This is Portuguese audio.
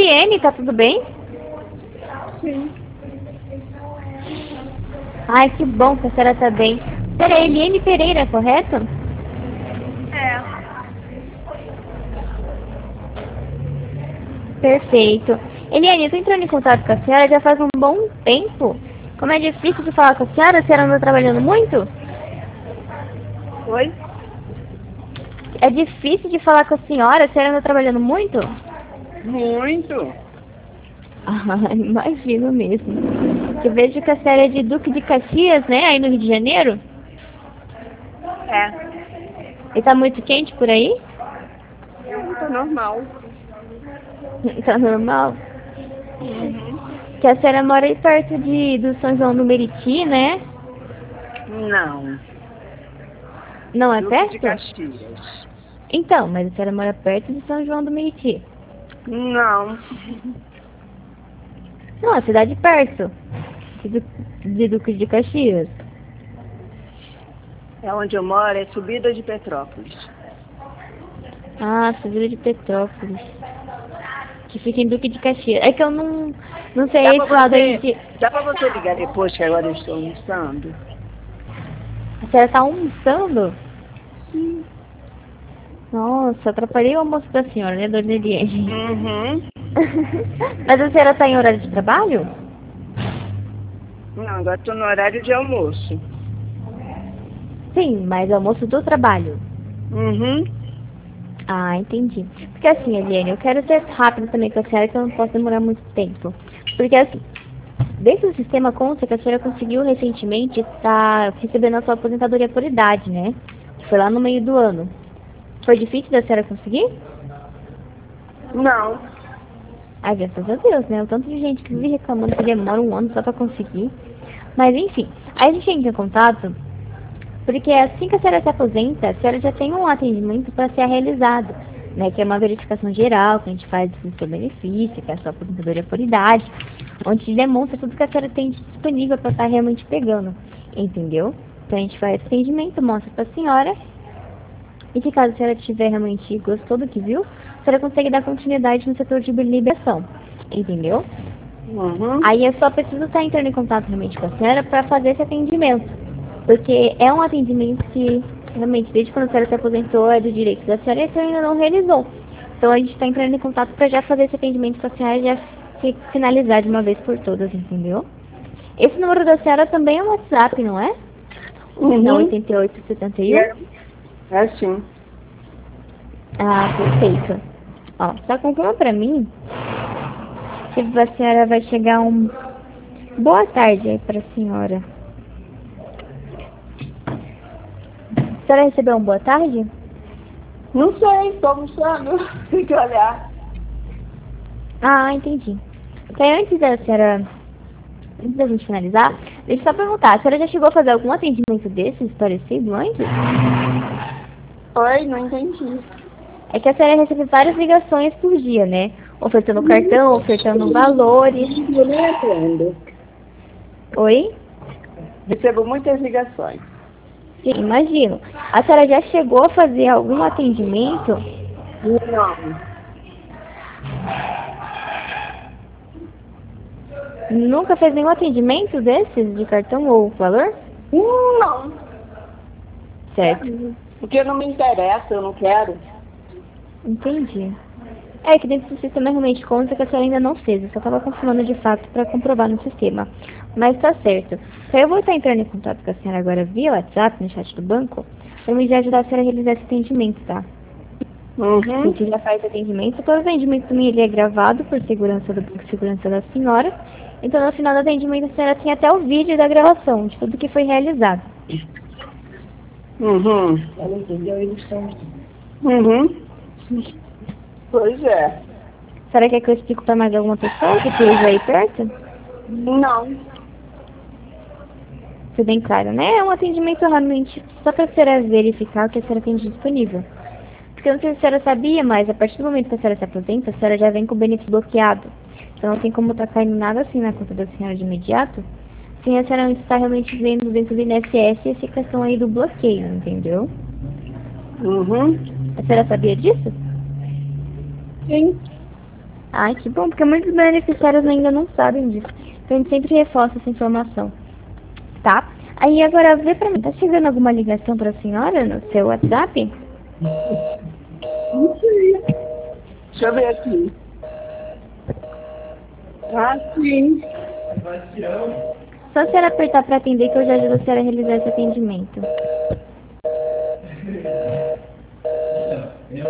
Eliane, tá tudo bem? Sim. Ai, que bom que a senhora tá bem. Pera, Eliane Pereira, correto? É. Perfeito. Eliane, eu tô entrando em contato com a senhora já faz um bom tempo. Como é difícil de falar com a senhora anda trabalhando muito? Oi? É difícil de falar com a senhora anda trabalhando muito? Muito. Ah, imagino mesmo. Eu vejo que a senhora é de Duque de Caxias, né? Aí no Rio de Janeiro. É. E tá muito quente por aí? Não, tá normal. Tá normal? Uhum. Que a senhora mora aí perto do São João do Meriti, né? Não. Não é Duque de perto? Caxias. Então, mas a senhora mora perto de São João do Meriti. Não. Não, a cidade perto de Duque de Caxias. É onde eu moro, é Subida de Petrópolis. Ah, Subida de Petrópolis. Que fica em Duque de Caxias. É que eu não sei esse lado aí de... Dá pra você ligar depois que agora eu estou almoçando? A senhora tá almoçando? Sim. Nossa, atrapalhei o almoço da senhora, né, dona Eliane? Uhum. Mas a senhora tá em horário de trabalho? Não, agora estou no horário de almoço. Sim, mas almoço do trabalho. Uhum. Ah, entendi. Porque assim, Eliane, eu quero ser rápida também com a senhora, que eu não posso demorar muito tempo. Porque assim, dentro do sistema consta que a senhora conseguiu recentemente estar recebendo a sua aposentadoria por idade, né? Foi lá no meio do ano. Foi difícil da senhora conseguir? Não. Ai, graças a Deus, né? O tanto de gente que vive reclamando que demora um ano só pra conseguir. Mas enfim, aí a gente entra em contato, porque assim que a senhora se aposenta, a senhora já tem um atendimento para ser realizado, né? Que é uma verificação geral que a gente faz do seu benefício, que é a sua aposentadoria por idade, onde demonstra tudo que a senhora tem disponível para estar realmente pegando, entendeu? Então a gente faz esse atendimento, mostra para a senhora, e se caso a senhora tiver realmente gostou do que viu, a senhora consegue dar continuidade no setor de liberação, entendeu? Uhum. Aí eu só preciso estar entrando em contato realmente com a senhora para fazer esse atendimento. Porque é um atendimento que, realmente, desde quando a senhora se aposentou, é do direito da senhora e a senhora ainda não realizou. Então a gente está entrando em contato para já fazer esse atendimento com a senhora e já finalizar de uma vez por todas, entendeu? Esse número da senhora também é um WhatsApp, não é? É Uhum. 8871? É sim. Ah, perfeito. Ó, só confirma para mim que a senhora vai chegar um... Boa tarde aí para a senhora. A senhora recebeu um boa tarde? Não sei, estou almoçando. Tem que olhar. Ah, entendi. Então, antes da gente finalizar, deixa eu só perguntar, a senhora já chegou a fazer algum atendimento desses parecido antes? Oi, não entendi. É que a senhora recebe várias ligações por dia, né? Ofertando cartão, ofertando valores. Eu nem atendo. Oi? Recebo muitas ligações. Sim, imagino. A senhora já chegou a fazer algum atendimento? Não. Nunca fez nenhum atendimento desses de cartão ou valor? Não. Certo. Porque não me interessa, eu não quero. Entendi. É que dentro do sistema realmente conta que a senhora ainda não fez. Eu só estava confirmando de fato para comprovar no sistema. Mas tá certo. Então eu vou estar entrando em contato com a senhora agora via WhatsApp, no chat do banco, para me ajudar a senhora a realizar esse atendimento, tá? A Uhum. gente já faz atendimento. Todo atendimento também ele é gravado por segurança da senhora. Então no final do atendimento a senhora tem até o vídeo da gravação de tudo que foi realizado. Uhum. Ela entendeu? Eles estão... Uhum. Pois é. A senhora quer que eu explique para mais alguma pessoa que esteja aí perto? Não. Foi bem claro, né? É um atendimento realmente só para a senhora verificar o que a senhora tem disponível. Porque eu não sei se a senhora sabia, mas a partir do momento que a senhora se aposenta, a senhora já vem com o benefício bloqueado. Então não tem como estar caindo nada assim na conta da senhora de imediato, sem a senhora estar realmente vendo dentro do INSS essa questão aí do bloqueio, entendeu? Uhum. A senhora sabia disso? Sim. Ai, que bom, porque muitos beneficiários ainda não sabem disso. Então a gente sempre reforça essa informação, tá? Aí agora vê pra mim, tá chegando alguma ligação pra senhora no seu WhatsApp? Não sei. Deixa eu ver aqui. Ah, sim. Só a senhora apertar pra atender que eu já ajudo a senhora a realizar esse atendimento.